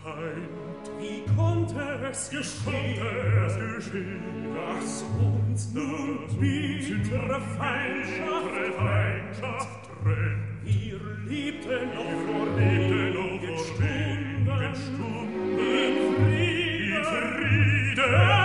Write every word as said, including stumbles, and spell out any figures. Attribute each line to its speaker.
Speaker 1: Feind. Wie konnte es geschehen, dass uns nun bittere Feindschaft trennt? Wir liebten noch vor wenigen Stunden in Frieden.